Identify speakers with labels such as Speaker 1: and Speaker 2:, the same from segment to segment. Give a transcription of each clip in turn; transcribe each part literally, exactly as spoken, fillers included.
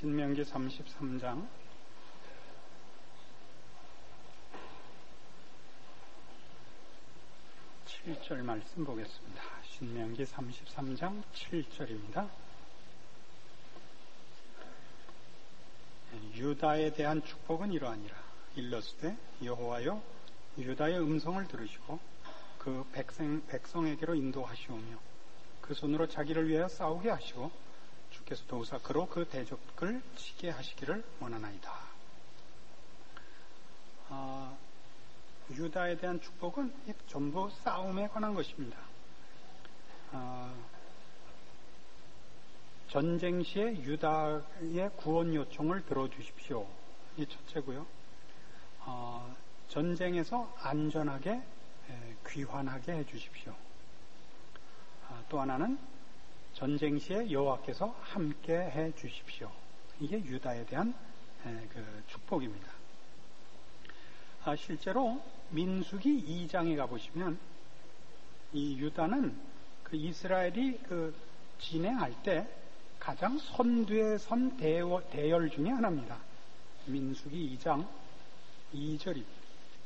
Speaker 1: 신명기 삼십삼 장 칠 절 말씀 보겠습니다. 신명기 삼십삼 장 칠 절입니다. 유다에 대한 축복은 이러하니라. 일러스되 여호와여 유다의 음성을 들으시고 그 백성, 백성에게로 인도하시오며 그 손으로 자기를 위하여 싸우게 하시고 주께서 도우사 그로 그 대적을 치게 하시기를 원하나이다. 아, 유다에 대한 축복은 전부 싸움에 관한 것입니다. 아, 전쟁 시에 유다의 구원 요청을 들어주십시오. 이 첫째고요. 어, 전쟁에서 안전하게 에, 귀환하게 해주십시오. 아, 또 하나는 전쟁 시에 여호와께서 함께 해주십시오. 이게 유다에 대한 에, 그 축복입니다. 아, 실제로 민수기 이 장에 가보시면 이 유다는 그 이스라엘이 그 진행할 때 가장 선두에 선 대열 중에 하나입니다. 민수기 이 장 이 절입니다.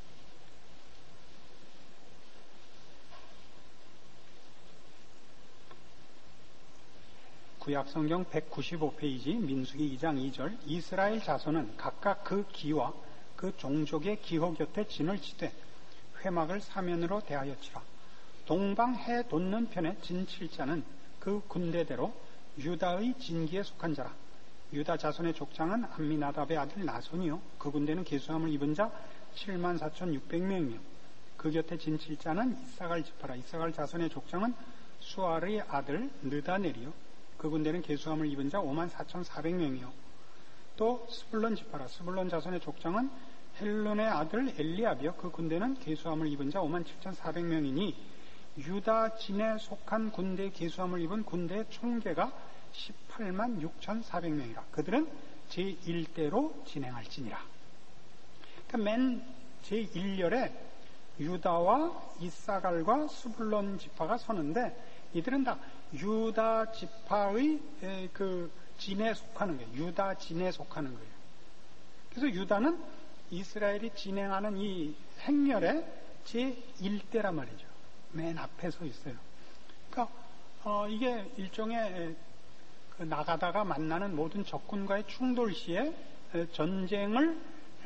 Speaker 1: 구약성경 백구십오 페이지 민수기 이 장 이 절 이스라엘 자손은 각각 그 기와 그 종족의 기호 곁에 진을 치되 회막을 사면으로 대하였지라. 동방 해 돋는 편에 진 칠자는 그 군대대로 유다의 진기에 속한 자라. 유다 자손의 족장은 암미나답의 아들 나손이요 그 군대는 계수함을 입은 자 칠만 사천육백 명이며 그 곁에 진 칠자는 이사갈 지파라. 이사갈 자손의 족장은 수알의 아들 느다넬이요 그 군대는 계수함을 입은 자 오만 사천사백 명이요 또 스불론 지파라. 스불론 자손의 족장은 헬론의 아들 엘리압이요 그 군대는 계수함을 입은 자 오만 칠천사백 명이니 유다 진에 속한 군대의 계수함을 입은 군대의 총계가 십팔만 육천사백 명이라. 그들은 제일 대로 진행할지니라. 그러니까 맨 제일 열에 유다와 이사갈과 스불론 지파가 서는데 이들은 다 유다 지파의 그 진에 속하는 거예요. 유다 진에 속하는 거예요. 그래서 유다는 이스라엘이 진행하는 이 행렬의 제일 대란 말이죠. 맨 앞에 서 있어요. 그러니까 어, 이게 일종의 그 나가다가 만나는 모든 적군과의 충돌 시에 전쟁을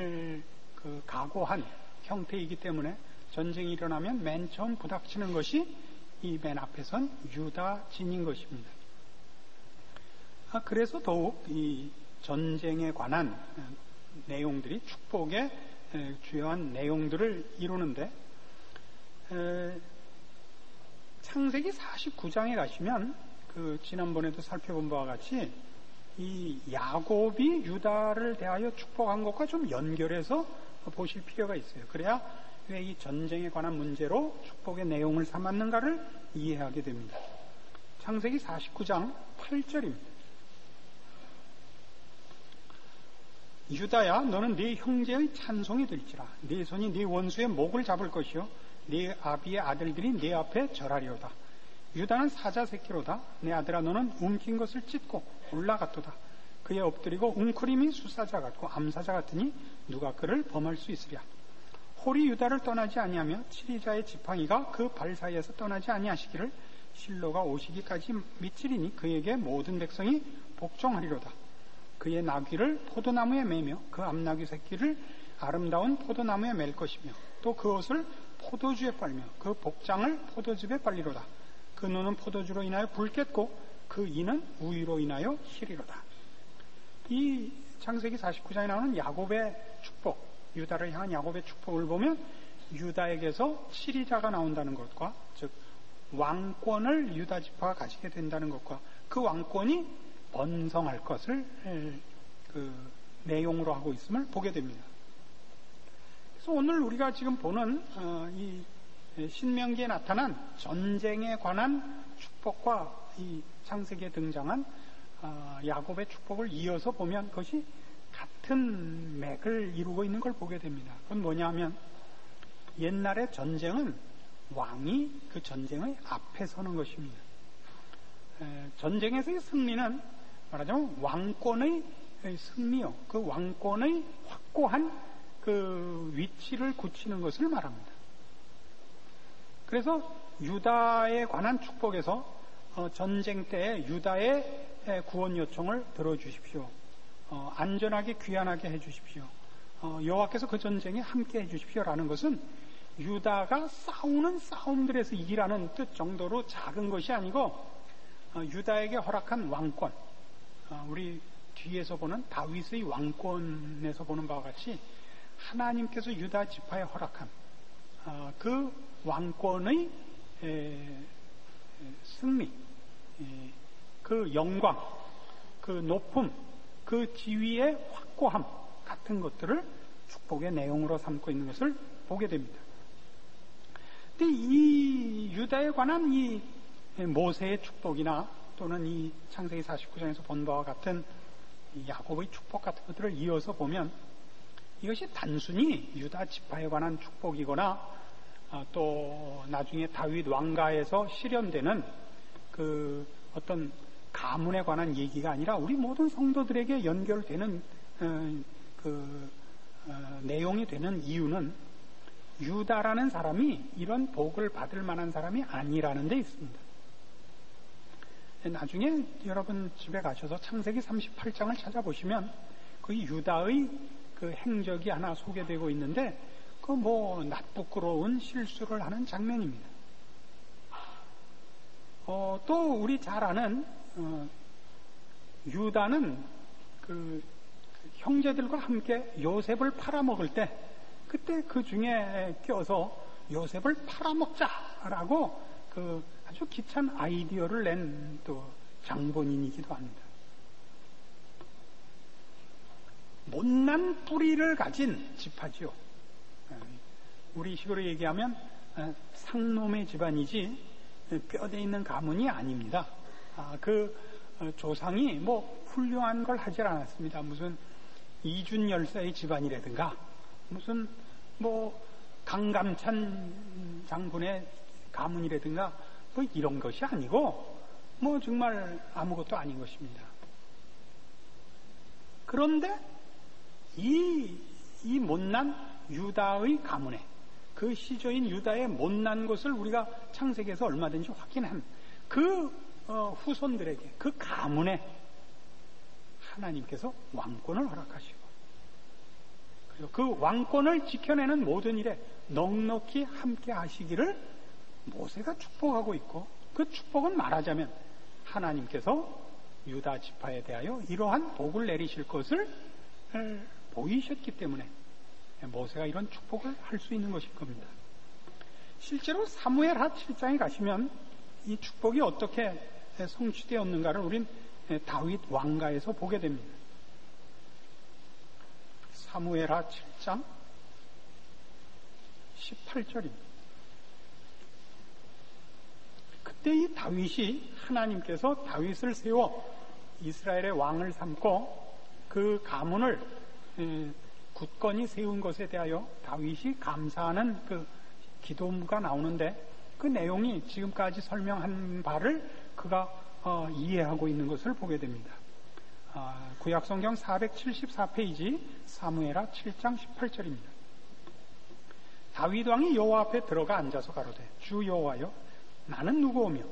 Speaker 1: 그 각오한 형태이기 때문에 전쟁이 일어나면 맨 처음 부닥치는 것이 이 맨 앞에 선 유다 진인 것입니다. 아, 그래서 더욱 이 전쟁에 관한 내용들이 축복의 주요한 내용들을 이루는데 에, 창세기 사십구 장에 가시면 그 지난번에도 살펴본 바와 같이 이 야곱이 유다를 대하여 축복한 것과 좀 연결해서 보실 필요가 있어요. 그래야 왜 이 전쟁에 관한 문제로 축복의 내용을 삼았는가를 이해하게 됩니다. 창세기 사십구 장 팔 절입니다. 유다야 너는 네 형제의 찬송이 될지라. 네 손이 네 원수의 목을 잡을 것이요 네 아비의 아들들이 네 앞에 절하리로다. 유다는 사자 새끼로다. 내 아들아 너는 움킨 것을 찢고 올라갔도다. 그에 엎드리고 웅크림이 수사자 같고 암사자 같으니 누가 그를 범할 수 있으랴. 홀이 유다를 떠나지 아니하며 칠이자의 지팡이가 그 발 사이에서 떠나지 아니하시기를 실로가 오시기까지 미치리니 그에게 모든 백성이 복종하리로다. 그의 나귀를 포도나무에 매며 그 암나귀 새끼를 아름다운 포도나무에 맬 것이며 또 그 옷을 포도주에 빨며 그 복장을 포도즙에 빨리로다. 그 눈은 포도주로 인하여 붉겠고 그 이는 우유로 인하여 희리로다. 이 창세기 사십구 장에 나오는 야곱의 축복, 유다를 향한 야곱의 축복을 보면 유다에게서 칠이자가 나온다는 것과 즉 왕권을 유다 지파가 가지게 된다는 것과 그 왕권이 번성할 것을 그 내용으로 하고 있음을 보게 됩니다. 그래서 오늘 우리가 지금 보는 이 신명기에 나타난 전쟁에 관한 축복과 이 창세기에 등장한 야곱의 축복을 이어서 보면 그것이 같은 맥을 이루고 있는 걸 보게 됩니다. 그건 뭐냐면 옛날의 전쟁은 왕이 그 전쟁의 앞에 서는 것입니다. 전쟁에서의 승리는 말하자면 왕권의 승리요, 그 왕권의 확고한 그 위치를 굳히는 것을 말합니다. 그래서 유다에 관한 축복에서 어, 전쟁 때에 유다의 구원 요청을 들어주십시오. 어, 안전하게 귀환하게 해주십시오. 어, 여호와께서 그 전쟁에 함께 해주십시오라는 것은 유다가 싸우는 싸움들에서 이기라는 뜻 정도로 작은 것이 아니고 어, 유다에게 허락한 왕권, 어, 우리 뒤에서 보는 다윗의 왕권에서 보는 바와 같이 하나님께서 유다 지파에 허락한 어, 그 왕권의 에, 에, 승리, 에, 그 영광, 그 높음, 그 지위의 확고함 같은 것들을 축복의 내용으로 삼고 있는 것을 보게 됩니다. 근데 이 유다에 관한 이 모세의 축복이나 또는 이 창세기 사십구 장에서 본 바와 같은 야곱의 축복 같은 것들을 이어서 보면 이것이 단순히 유다 지파에 관한 축복이거나 또 나중에 다윗 왕가에서 실현되는 그 어떤 가문에 관한 얘기가 아니라 우리 모든 성도들에게 연결되는 그 내용이 되는 이유는 유다라는 사람이 이런 복을 받을 만한 사람이 아니라는 데 있습니다. 나중에 여러분 집에 가셔서 창세기 삼십팔 장을 찾아보시면 그 유다의 그 행적이 하나 소개되고 있는데 그 뭐 낯부끄러운 실수를 하는 장면입니다. 어, 또 우리 잘 아는 어, 유다는 그 형제들과 함께 요셉을 팔아먹을 때 그때 그 중에 껴서 요셉을 팔아먹자라고 그 아주 기찬 아이디어를 낸 또 장본인이기도 합니다. 못난 뿌리를 가진 지파지요. 우리 식으로 얘기하면 상놈의 집안이지 뼈대 있는 가문이 아닙니다. 그 조상이 뭐 훌륭한 걸 하질 않았습니다. 무슨 이준 열사의 집안이라든가 무슨 뭐 강감찬 장군의 가문이라든가 뭐 이런 것이 아니고 뭐 정말 아무것도 아닌 것입니다. 그런데 이, 이 못난 유다의 가문에 그 시조인 유다의 못난 것을 우리가 창세기에서 얼마든지 확인한 그 어, 후손들에게 그 가문에 하나님께서 왕권을 허락하시고 그리고 그 왕권을 지켜내는 모든 일에 넉넉히 함께 하시기를 모세가 축복하고 있고 그 축복은 말하자면 하나님께서 유다 지파에 대하여 이러한 복을 내리실 것을 보이셨기 때문에 모세가 이런 축복을 할 수 있는 것일 겁니다. 실제로 사무엘하 칠 장에 가시면 이 축복이 어떻게 성취되었는가를 우린 다윗 왕가에서 보게 됩니다. 사무엘하 칠 장 십팔 절입니다. 그때 이 다윗이 하나님께서 다윗을 세워 이스라엘의 왕을 삼고 그 가문을 굳건히 세운 것에 대하여 다윗이 감사하는 그 기도가 나오는데 그 내용이 지금까지 설명한 바를 그가 어, 이해하고 있는 것을 보게 됩니다. 아, 구약성경 사백칠십사 페이지 사무엘하 칠 장 십팔 절입니다. 다윗 왕이 여호와 앞에 들어가 앉아서 가로되 주 여호와여 나는 누구오며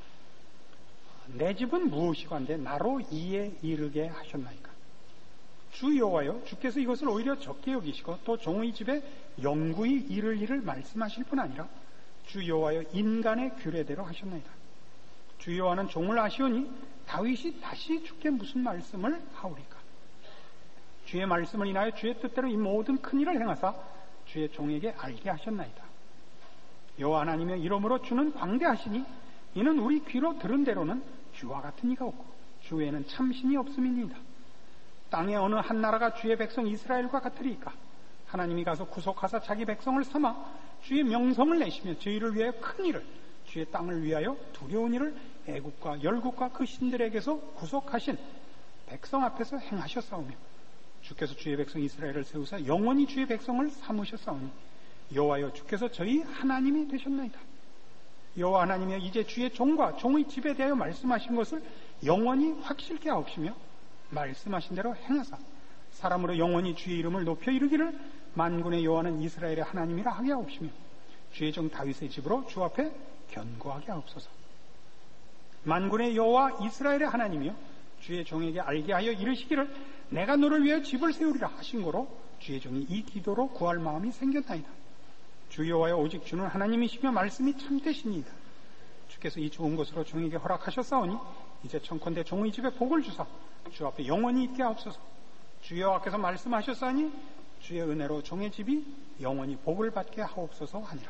Speaker 1: 내 집은 무엇이건데 나로 이에 이르게 하셨나이까. 주 여호와여 주께서 이것을 오히려 적게 여기시고 또 종의 집에 영구히 이를 일을 말씀하실 뿐 아니라 주 여호와여 인간의 규례대로 하셨나이다. 주 여호와는 종을 아시오니 다윗이 다시 주께 무슨 말씀을 하오리까. 주의 말씀을 인하여 주의 뜻대로 이 모든 큰 일을 행하사 주의 종에게 알게 하셨나이다. 여호와 하나님의 이름으로 주는 광대하시니 이는 우리 귀로 들은 대로는 주와 같은 이가 없고 주 외에는 참신이 없음이니이다. 땅의 어느 한 나라가 주의 백성 이스라엘과 같으리이까. 하나님이 가서 구속하사 자기 백성을 삼아 주의 명성을 내시며 저희를 위하여 큰 일을 주의 땅을 위하여 두려운 일을 애국과 열국과 그 신들에게서 구속하신 백성 앞에서 행하셨사오며 주께서 주의 백성 이스라엘을 세우사 영원히 주의 백성을 삼으셨사오니 여호와여 주께서 저희 하나님이 되셨나이다. 여호와 하나님이여 이제 주의 종과 종의 집에 대하여 말씀하신 것을 영원히 확실케 하옵시며 말씀하신 대로 행하사 사람으로 영원히 주의 이름을 높여 이르기를 만군의 여호와는 이스라엘의 하나님이라 하게 하옵시며 주의 종 다윗의 집으로 주 앞에 견고하게 하옵소서. 만군의 여호와 이스라엘의 하나님이여 주의 종에게 알게 하여 이르시기를 내가 너를 위하여 집을 세우리라 하신 거로 주의 종이 이 기도로 구할 마음이 생겼나이다. 주 여호와여 오직 주는 하나님이시며 말씀이 참되시니이다. 주께서 이 좋은 것으로 종에게 허락하셨사오니 이제 청컨대 종의 집에 복을 주사 주 앞에 영원히 있게 하옵소서. 주 여호와께서 말씀하셨사니 주의 은혜로 종의 집이 영원히 복을 받게 하옵소서 하니라.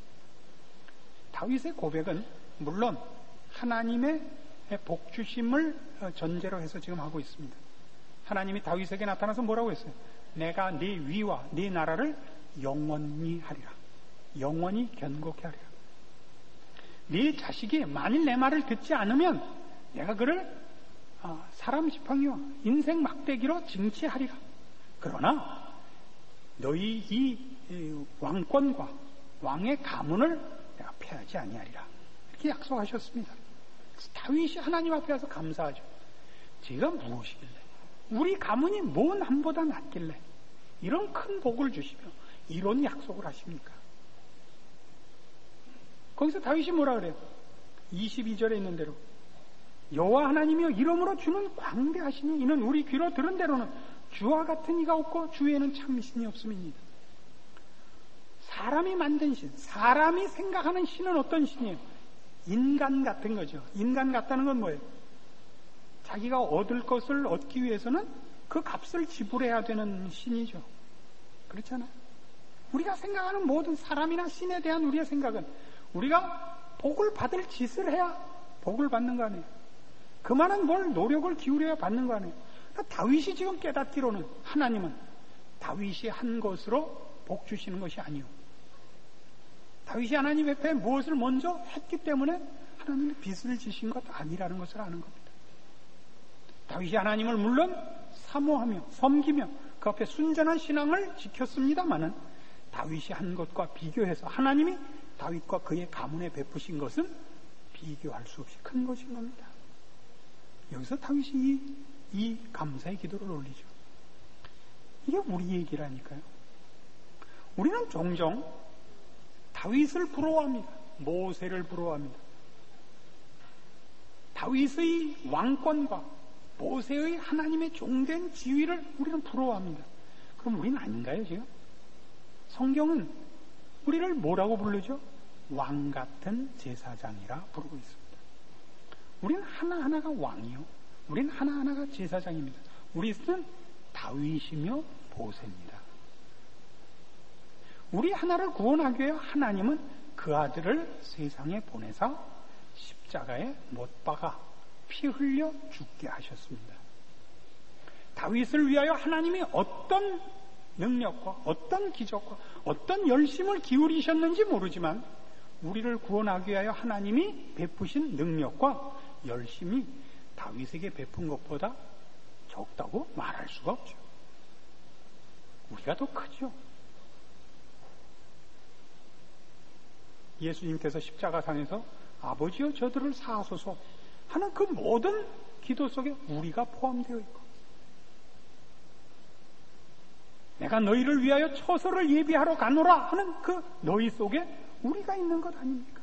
Speaker 1: 다윗의 고백은 물론 하나님의 복주심을 전제로 해서 지금 하고 있습니다. 하나님이 다윗에게 나타나서 뭐라고 했어요? 내가 네 위와 네 나라를 영원히 하리라. 영원히 견고케 하리라. 네 자식이 만일 내 말을 듣지 않으면 내가 그를 사람 지팡이와 인생 막대기로 징치하리라. 그러나 너희 이 왕권과 왕의 가문을 내가 패하지 아니하리라. 이렇게 약속하셨습니다. 그래서 다윗이 하나님 앞에 와서 감사하죠. 제가 무엇이길래 우리 가문이 뭔 남보다 낫길래 이런 큰 복을 주시며 이런 약속을 하십니까? 거기서 다윗이 뭐라 그래요? 이십이 절에 있는 대로 여호와 하나님이여 이름으로 주는 광대하시니 이는 우리 귀로 들은 대로는 주와 같은 이가 없고 주에는 참 신이 없음이니이다. 사람이 만든 신, 사람이 생각하는 신은 어떤 신이에요? 인간 같은 거죠. 인간 같다는 건 뭐예요? 자기가 얻을 것을 얻기 위해서는 그 값을 지불해야 되는 신이죠. 그렇잖아요. 우리가 생각하는 모든 사람이나 신에 대한 우리의 생각은 우리가 복을 받을 짓을 해야 복을 받는 거 아니에요. 그만한 뭘 노력을 기울여야 받는 거 아니에요. 그러니까 다윗이 지금 깨닫기로는 하나님은 다윗이 한 것으로 복 주시는 것이 아니요. 다윗이 하나님 앞에 무엇을 먼저 했기 때문에 하나님이 빚을 지신 것 아니라는 것을 아는 겁니다. 다윗이 하나님을 물론 사모하며 섬기며 그 앞에 순전한 신앙을 지켰습니다마는 다윗이 한 것과 비교해서 하나님이 다윗과 그의 가문에 베푸신 것은 비교할 수 없이 큰 것인 겁니다. 여기서 다윗이 이, 이 감사의 기도를 올리죠. 이게 우리 얘기라니까요. 우리는 종종 다윗을 부러워합니다. 모세를 부러워합니다. 다윗의 왕권과 모세의 하나님의 종된 지위를 우리는 부러워합니다. 그럼 우리는 아닌가요, 지금? 성경은 우리를 뭐라고 부르죠? 왕 같은 제사장이라 부르고 있습니다. 우리는 하나하나가 왕이요. 우리는 하나하나가 제사장입니다. 우리는 다윗이며 모세입니다. 우리 하나를 구원하기 위해 하나님은 그 아들을 세상에 보내사 십자가에 못 박아 피 흘려 죽게 하셨습니다. 다윗을 위하여 하나님이 어떤 능력과 어떤 기적과 어떤 열심을 기울이셨는지 모르지만 우리를 구원하기 위하여 하나님이 베푸신 능력과 열심이 다윗에게 베푼 것보다 적다고 말할 수가 없죠. 우리가 더 크죠. 예수님께서 십자가상에서 아버지여 저들을 사하소서 하는 그 모든 기도 속에 우리가 포함되어 있고 내가 너희를 위하여 처소를 예비하러 가노라 하는 그 너희 속에 우리가 있는 것 아닙니까?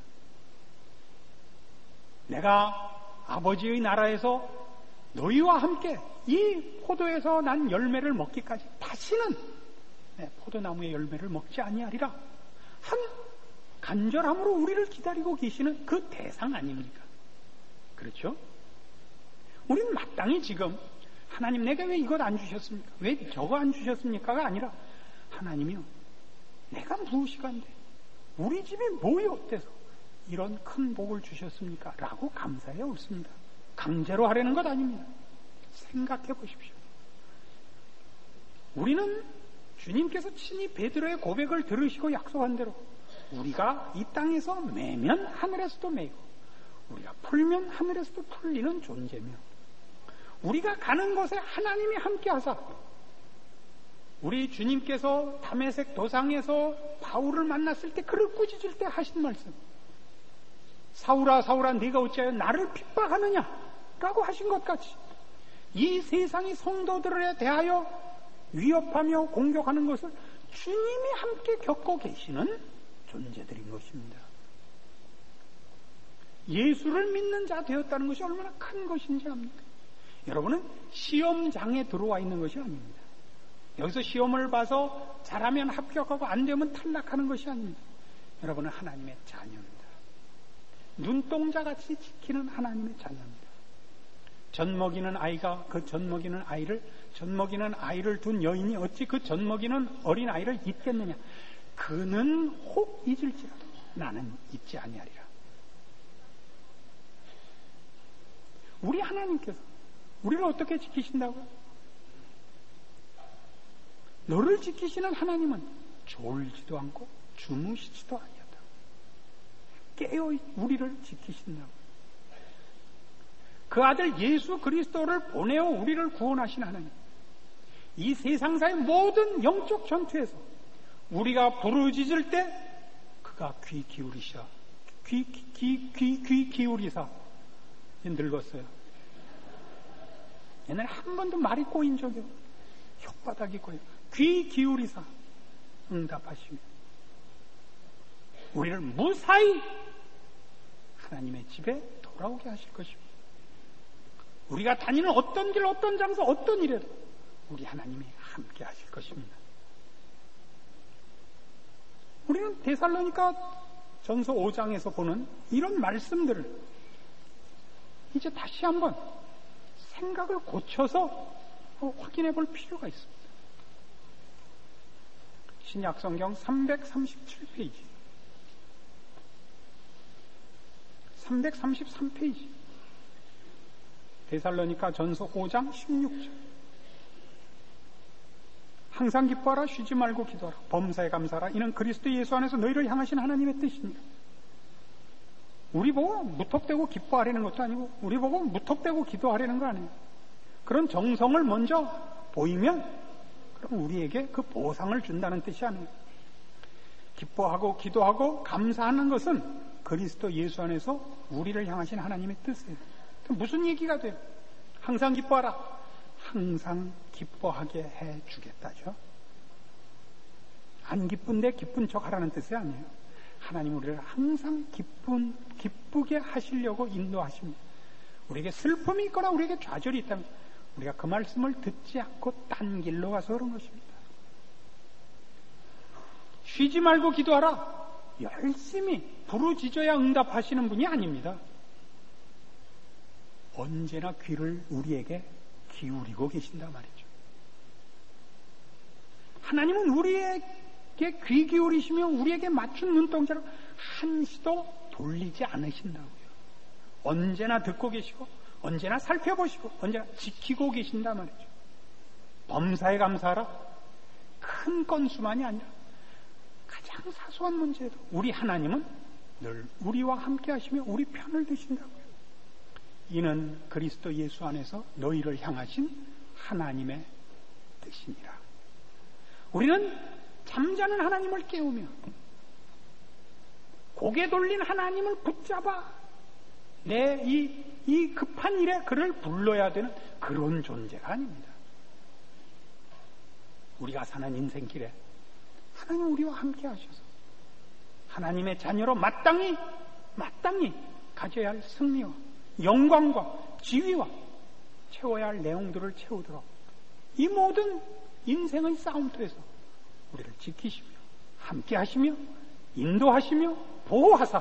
Speaker 1: 내가 아버지의 나라에서 너희와 함께 이 포도에서 난 열매를 먹기까지 다시는 내 포도나무의 열매를 먹지 아니하리라 한 간절함으로 우리를 기다리고 계시는 그 대상 아닙니까? 그렇죠? 우리는 마땅히 지금 하나님 내게 왜 이것 안 주셨습니까? 왜 저거 안 주셨습니까가 아니라 하나님이요 내가 무엇이간데 우리 집이 뭐이 어때서 이런 큰 복을 주셨습니까? 라고 감사해 옳습니다. 강제로 하려는 것 아닙니다. 생각해 보십시오. 우리는 주님께서 친히 베드로의 고백을 들으시고 약속한 대로 우리가 이 땅에서 매면 하늘에서도 매고 우리가 풀면 하늘에서도 풀리는 존재며 우리가 가는 곳에 하나님이 함께 하사 우리 주님께서 다메섹 도상에서 바울을 만났을 때 그를 꾸짖을 때 하신 말씀 사울아 사울아 네가 어찌하여 나를 핍박하느냐 라고 하신 것 같이 이 세상이 성도들에 대하여 위협하며 공격하는 것을 주님이 함께 겪고 계시는 존재들인 것입니다. 예수를 믿는 자 되었다는 것이 얼마나 큰 것인지 압니까? 여러분은 시험장에 들어와 있는 것이 아닙니다. 여기서 시험을 봐서 잘하면 합격하고 안 되면 탈락하는 것이 아닙니다. 여러분은 하나님의 자녀입니다. 눈동자같이 지키는 하나님의 자녀입니다. 젖먹이는 아이가 그 젖먹이는 아이를 젖먹이는 아이를 둔 여인이 어찌 그 젖먹이는 어린 아이를 잊겠느냐. 그는 혹 잊을지라도 나는 잊지 아니하리라. 우리 하나님께서 우리를 어떻게 지키신다고요? 너를 지키시는 하나님은 졸지도 않고 주무시지도 아니하다. 깨어 우리를 지키신다고. 그 아들 예수 그리스도를 보내어 우리를 구원하신 하나님. 이 세상사의 모든 영적 전투에서 우리가 부르짖을 때 그가 귀 기울이셔. 귀, 귀, 귀, 귀 기울이사. 늙었어요. 옛날에 한 번도 말이 꼬인 적이 없어요. 혓바닥이 꼬여. 귀 기울이사 응답하시며 우리를 무사히 하나님의 집에 돌아오게 하실 것입니다. 우리가 다니는 어떤 길, 어떤 장소, 어떤 일에도 우리 하나님이 함께 하실 것입니다. 우리는 데살로니가 전서 오 장에서 보는 이런 말씀들을 이제 다시 한번 생각을 고쳐서 확인해 볼 필요가 있습니다. 신약성경 삼백삼십칠 페이지, 삼백삼십삼 페이지, 데살로니가 전서 오 장 십육 절. 항상 기뻐하라, 쉬지 말고 기도하라, 범사에 감사하라. 이는 그리스도 예수 안에서 너희를 향하신 하나님의 뜻입니다. 우리 보고 무턱대고 기뻐하려는 것도 아니고 우리 보고 무턱대고 기도하려는 거 아니에요. 그런 정성을 먼저 보이면 그럼 우리에게 그 보상을 준다는 뜻이 아니에요. 기뻐하고 기도하고 감사하는 것은 그리스도 예수 안에서 우리를 향하신 하나님의 뜻이에요. 무슨 얘기가 돼요? 항상 기뻐하라. 항상 기뻐하게 해주겠다죠. 안 기쁜데 기쁜 척 하라는 뜻이 아니에요. 하나님 우리를 항상 기쁜, 기쁘게 하시려고 인도하십니다. 우리에게 슬픔이 있거나 우리에게 좌절이 있다면 우리가 그 말씀을 듣지 않고 딴 길로 가서 그런 것입니다. 쉬지 말고 기도하라. 열심히 부르짖어야 응답하시는 분이 아닙니다. 언제나 귀를 우리에게 기울이고 계신다 말이죠. 하나님은 우리에게 귀 기울이시며 우리에게 맞춘 눈동자를 한시도 돌리지 않으신다고요. 언제나 듣고 계시고 언제나 살펴보시고 언제나 지키고 계신다 말이죠. 범사에 감사하라. 큰 건수만이 아니라 가장 사소한 문제에도 우리 하나님은 늘 우리와 함께 하시며 우리 편을 드신다고요. 이는 그리스도 예수 안에서 너희를 향하신 하나님의 뜻이니라. 우리는 잠자는 하나님을 깨우며 고개 돌린 하나님을 붙잡아 내 이 이 급한 일에 그를 불러야 되는 그런 존재가 아닙니다. 우리가 사는 인생길에 하나님 우리와 함께 하셔서 하나님의 자녀로 마땅히 마땅히 가져야 할 승리와 영광과 지위와 채워야 할 내용들을 채우도록 이 모든 인생의 싸움터에서 우리를 지키시며 함께 하시며 인도하시며 보호하사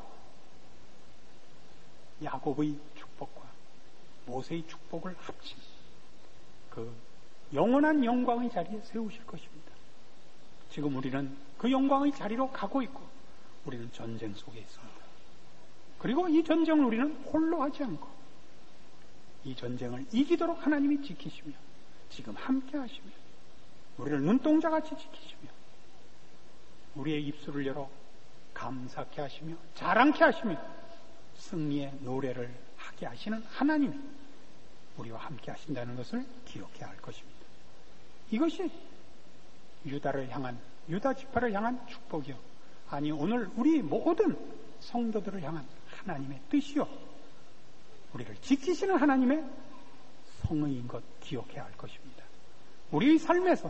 Speaker 1: 야곱의 축복과 모세의 축복을 합친 그 영원한 영광의 자리에 세우실 것입니다. 지금 우리는 그 영광의 자리로 가고 있고 우리는 전쟁 속에 있습니다. 그리고 이 전쟁을 우리는 홀로 하지 않고 이 전쟁을 이기도록 하나님이 지키시며 지금 함께 하시며 우리를 눈동자같이 지키시며 우리의 입술을 열어 감사케 하시며 자랑케 하시며 승리의 노래를 하게 하시는 하나님이 우리와 함께 하신다는 것을 기억해야 할 것입니다. 이것이 유다를 향한 유다 지파를 향한 축복이요 아니 오늘 우리 모든 성도들을 향한 하나님의 뜻이요 우리를 지키시는 하나님의 성의인 것 기억해야 할 것입니다. 우리의 삶에서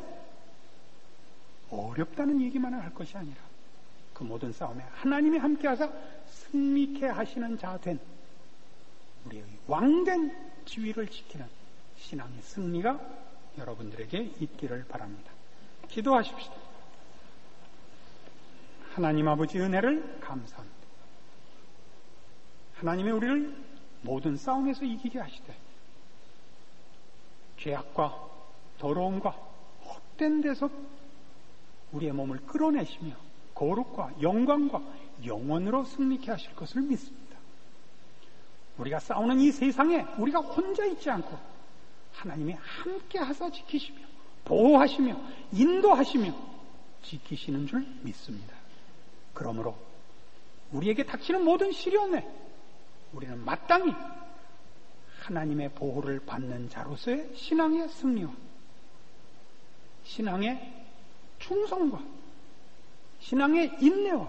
Speaker 1: 어렵다는 얘기만을 할 것이 아니라 그 모든 싸움에 하나님이 함께하사 승리케 하시는 자 된 우리의 왕된 지위를 지키는 신앙의 승리가 여러분들에게 있기를 바랍니다. 기도하십시다. 하나님 아버지 은혜를 감사합니다. 하나님이 우리를 모든 싸움에서 이기게 하시되 죄악과 더러움과 헛된 데서 우리의 몸을 끌어내시며 거룩과 영광과 영원으로 승리케 하실 것을 믿습니다. 우리가 싸우는 이 세상에 우리가 혼자 있지 않고 하나님이 함께 하사 지키시며 보호하시며 인도하시며 지키시는 줄 믿습니다. 그러므로 우리에게 닥치는 모든 시련에 우리는 마땅히 하나님의 보호를 받는 자로서의 신앙의 승리와 신앙의 충성과 신앙의 인내와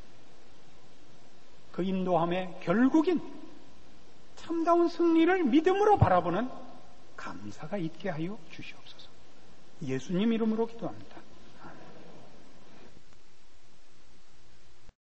Speaker 1: 그 인도함의 결국인 참다운 승리를 믿음으로 바라보는 감사가 있게 하여 주시옵소서. 예수님 이름으로 기도합니다.